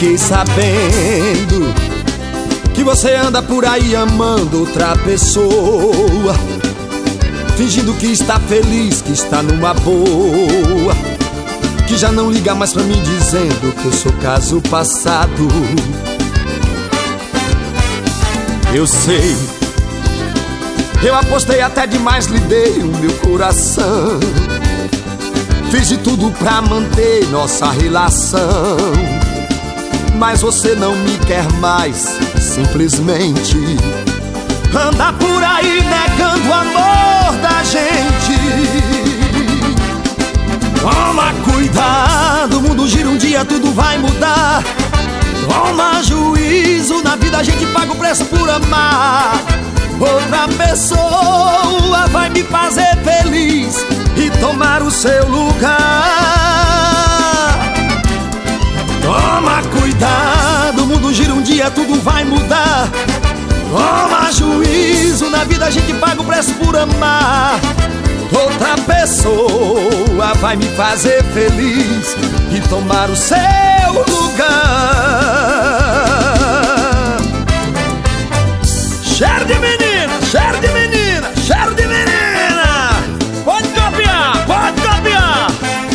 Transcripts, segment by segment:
Fiquei sabendo que você anda por aí amando outra pessoa, fingindo que está feliz, que está numa boa, que já não liga mais pra mim dizendo que eu sou caso passado. Eu sei, eu apostei até demais, lhe dei o meu coração, fiz de tudo pra manter nossa relação, mas você não me quer mais, simplesmente anda por aí negando o amor da gente. Toma cuidado, o mundo gira, um dia tudo vai mudar. Toma juízo, na vida a gente paga o preço por amar. Outra pessoa vai me fazer feliz e tomar o seu lugar. Toma cuidado, o mundo gira, um dia tudo vai mudar. Toma juízo, na vida a gente paga o preço por amar. Outra pessoa vai me fazer feliz e tomar o seu lugar. Cheiro de menina, cheiro de menina, cheiro de menina. Pode copiar, pode copiar.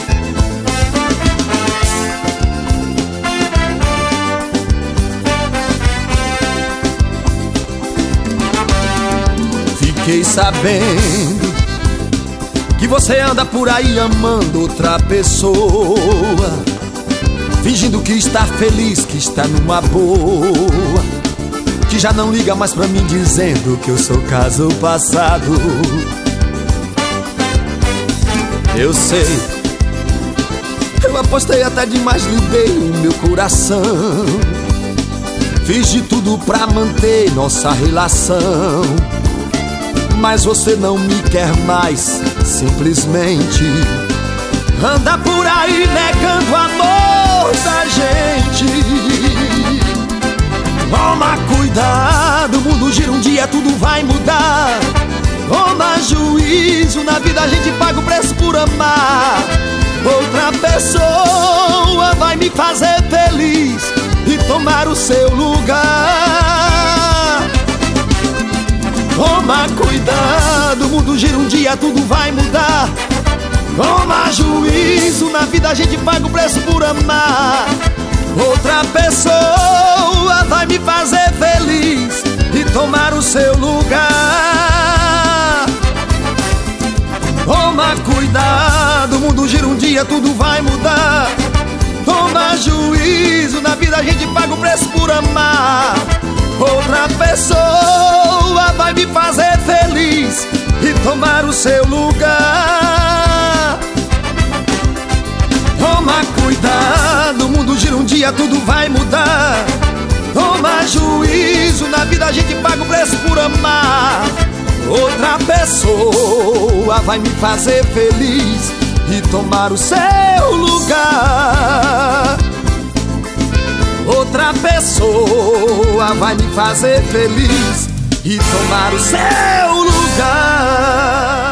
Fiquei sabendo que você anda por aí amando outra pessoa, fingindo que está feliz, que está numa boa, que já não liga mais pra mim dizendo que eu sou caso passado. Eu sei, eu apostei até demais, lhe dei o meu coração, fiz de tudo pra manter nossa relação, mas você não me quer mais, simplesmente anda por aí negando o amor da gente. Toma cuidado, o mundo gira, um dia tudo vai mudar. Toma juízo, na vida a gente paga o preço por amar. Outra pessoa vai me fazer feliz e tomar o seu lugar. Toma cuidado, o mundo gira, um dia tudo vai mudar. Toma juízo, na vida a gente paga o preço por amar. Outra pessoa vai me fazer feliz e tomar o seu lugar. Toma cuidado, o mundo gira, um dia tudo vai mudar. Toma juízo, na vida a gente paga o preço por amar. Outra pessoa vai me fazer feliz e tomar o seu lugar. Toma cuidado, o mundo gira, um dia tudo vai mudar. Toma juízo, na vida a gente paga o preço por amar. Outra pessoa vai me fazer feliz e tomar o seu lugar. Outra pessoa vai me fazer feliz e tomar o seu lugar.